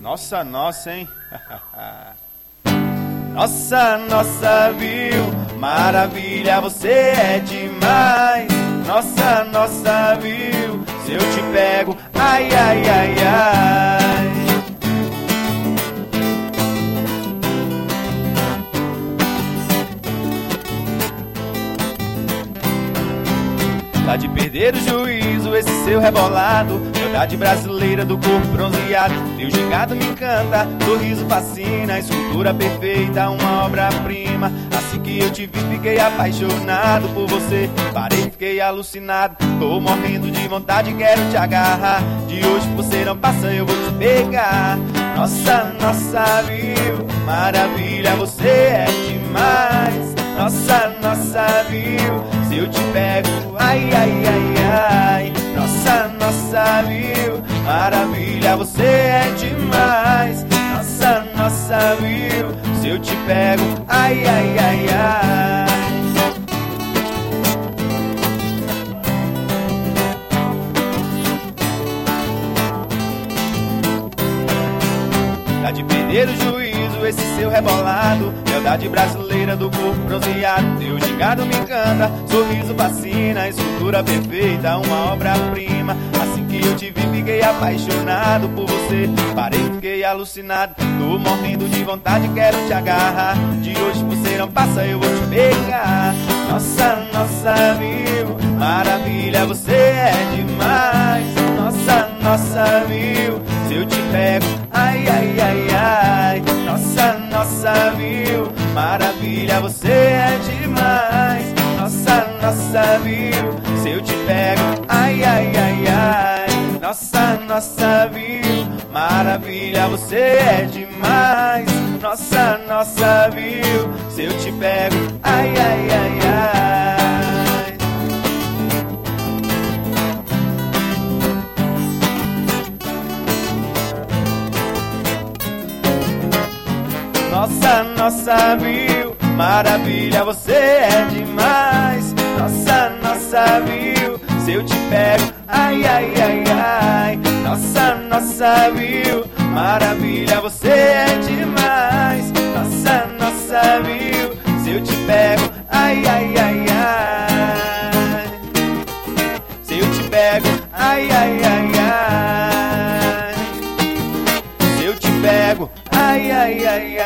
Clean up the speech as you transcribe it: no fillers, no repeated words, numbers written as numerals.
Nossa, nossa, hein? Nossa, nossa, viu? Maravilha, você é demais. Nossa, nossa, viu? Se eu te pego, ai, ai, ai, ai. Tá de perder o juízo, esse seu rebolado. Verdade brasileira do corpo bronzeado. Teu gingado me encanta, sorriso fascina. Escultura perfeita, uma obra-prima. Assim que eu te vi, fiquei apaixonado por você. Parei, fiquei alucinado. Tô morrendo de vontade, quero te agarrar. De hoje você não passa, eu vou te pegar. Nossa, nossa, viu? Maravilha, você é demais. Nossa, nossa, viu? Se eu te pego, ai, ai, ai, ai. Nossa, nossa, viu? Maravilha, você é demais. Nossa, nossa, viu? Se eu te pego, ai, ai, ai, ai. Tá de perder o juízo, esse seu rebolado. Verdade brasileira do corpo bronzeado. Teu gingado me encanta, sorriso fascina. Escultura perfeita, uma obra-prima. Assim que eu te vi, fiquei apaixonado por você. Parei, fiquei alucinado. Tô morrendo de vontade, quero te agarrar. De hoje você não passa, eu vou te pegar. Nossa, nossa, viu? Maravilha, você é demais. Nossa, nossa, viu? Se eu te pego, ai, ai, ai, ai. Nossa, nossa, viu? Maravilha, você é demais. Nossa, nossa, viu? Se eu te pego, ai, ai, ai, ai. Nossa, nossa, viu? Maravilha, você é demais. Nossa, nossa, viu? Se eu te pego, ai, ai, ai, ai. Nossa, nossa, viu? Maravilha, você é demais. Nossa, nossa, viu? Se eu te pego, ai, ai, ai, ai. Nossa, nossa, viu? Maravilha, você é demais. Nossa, nossa, viu? Se eu te pego, ai, ai, ai, ai. Se eu te pego, ai, ai, ai, ai. Se eu te pego, ai, ai, ai, ai.